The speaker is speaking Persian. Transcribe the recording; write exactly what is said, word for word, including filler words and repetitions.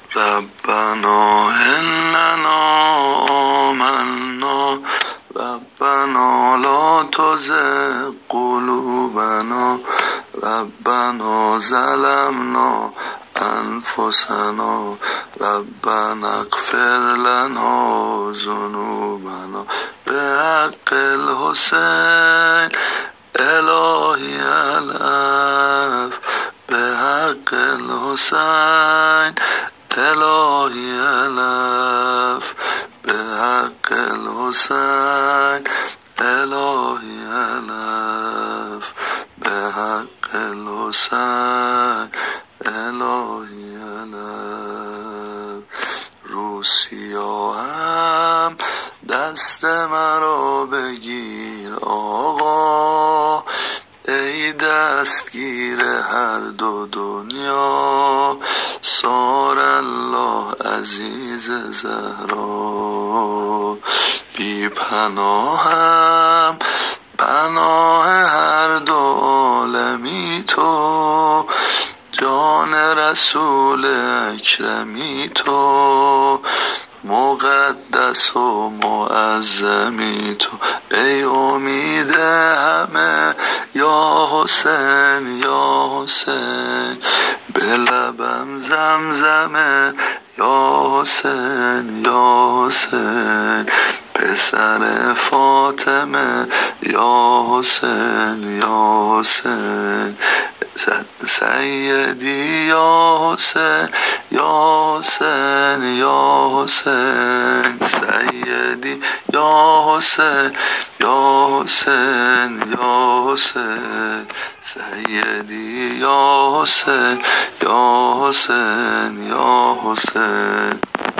ربنا إننا آمنا ربنا لا تزغ قلوبنا ربنا ظلمنا أنفسنا ربنا اغفر لنا ذنوبنا بحق الحسین الهی الف بحق الحسین الهی الف بحق الحسین الهی الف بحق الحسین الهی الف. رو سیاهم دست مرا بگیر آقا ای دستگیر هر دو دنیا سار الله عزیز زهرا بی پناهم پناه هر دو عالمی تو جان رسول اکرمی تو مقدس و معظمی تو ای امید همه یا حسین یا حسین به لبم زمزمه یا حسین یا حسین پسر فاطمه یا حسین یا حسین سیدی یا حسین یا حسین یا حسین سیدی یا حسین یا حسین یا حسین سیدی یا حسین یا حسین یا حسین.